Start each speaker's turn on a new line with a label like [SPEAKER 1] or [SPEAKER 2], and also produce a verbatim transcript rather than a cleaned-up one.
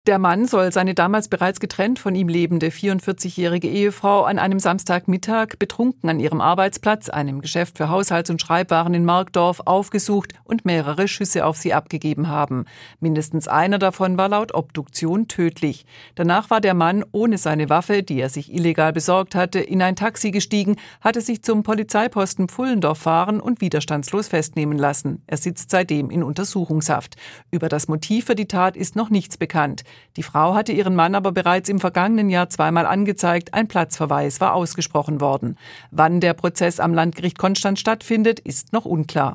[SPEAKER 1] Der Mann soll seine damals bereits getrennt von ihm lebende vierundvierzigjährige Ehefrau an einem Samstagmittag betrunken an ihrem Arbeitsplatz, einem Geschäft für Haushalts- und Schreibwaren in Markdorf, aufgesucht und mehrere Schüsse auf sie abgegeben haben. Mindestens einer davon war laut Obduktion tödlich. Danach war der Mann ohne seine Waffe, die er sich illegal besorgt hatte, in ein Taxi gestiegen, hatte sich zum Polizeiposten Pfullendorf fahren und widerstandslos festnehmen lassen. Er sitzt seitdem in Untersuchungshaft. Über das Motiv für die Tat ist noch nichts bekannt. Die Frau hatte ihren Mann aber bereits im vergangenen Jahr zweimal angezeigt, ein Platzverweis war ausgesprochen worden. Wann der Prozess am Landgericht Konstanz stattfindet, ist noch unklar.